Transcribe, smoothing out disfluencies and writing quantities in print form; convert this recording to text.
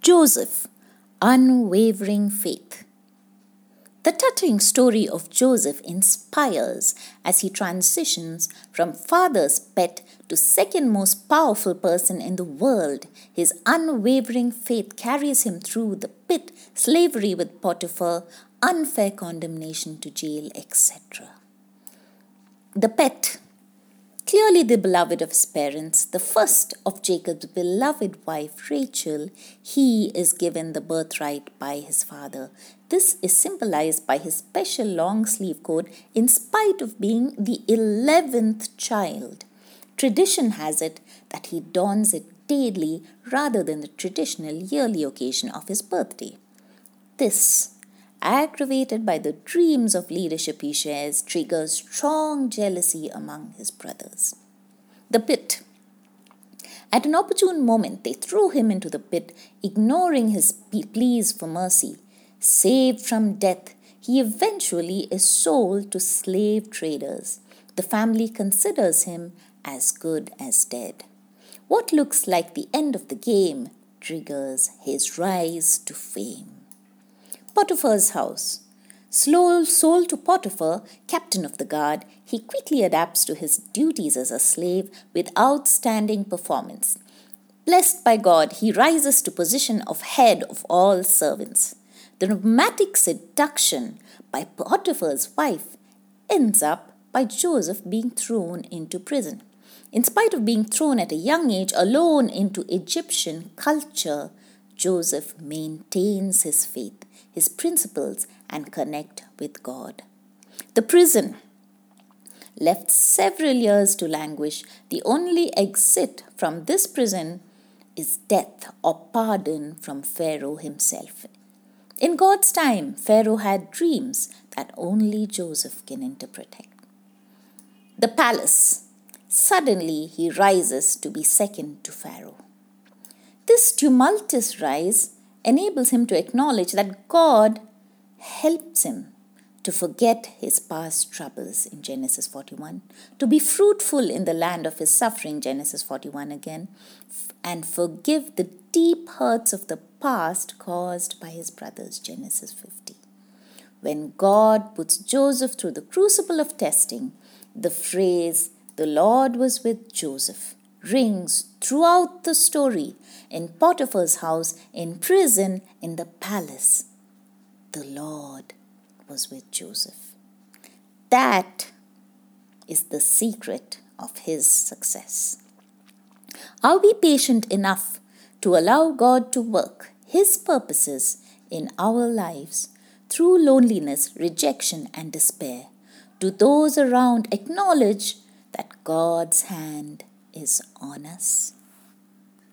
Joseph, unwavering faith. The touching story of Joseph inspires as he transitions from father's pet to second most powerful person in the world. His unwavering faith carries him through the pit, slavery with Potiphar, unfair condemnation to jail, etc. The pet, clearly the beloved of his parents, the first of Jacob's beloved wife Rachel, he is given the birthright by his father. This is symbolized by his special long sleeve coat in spite of being the 11th child. Tradition has it that he dons it daily rather than the traditional yearly occasion of his birthday. This, aggravated by the dreams of leadership he shares, triggers strong jealousy among his brothers. The pit. At an opportune moment, they throw him into the pit, ignoring his pleas for mercy. Saved from death, he eventually is sold to slave traders. The family considers him as good as dead. What looks like the end of the game triggers his rise to fame. Potiphar's house. Sold to Potiphar, captain of the guard, he quickly adapts to his duties as a slave with outstanding performance. Blessed by God, he rises to position of head of all servants. The romantic seduction by Potiphar's wife ends up by Joseph being thrown into prison. In spite of being thrown at a young age alone into Egyptian culture, Joseph maintains his faith, his principles, and connect with God. The prison. Left several years to languish, the only exit from this prison is death or pardon from Pharaoh himself. In God's time, Pharaoh had dreams that only Joseph can interpret. The palace. Suddenly he rises to be second to Pharaoh. This tumultuous rise enables him to acknowledge that God helps him to forget his past troubles in Genesis 41, to be fruitful in the land of his suffering, Genesis 41 again, and forgive the deep hurts of the past caused by his brothers, Genesis 50. When God puts Joseph through the crucible of testing, the phrase, "the Lord was with Joseph," rings throughout the story, in Potiphar's house, in prison, in the palace. The Lord was with Joseph. That is the secret of his success. Are we patient enough to allow God to work his purposes in our lives through loneliness, rejection, and despair? Do those around acknowledge that God's hand is on us?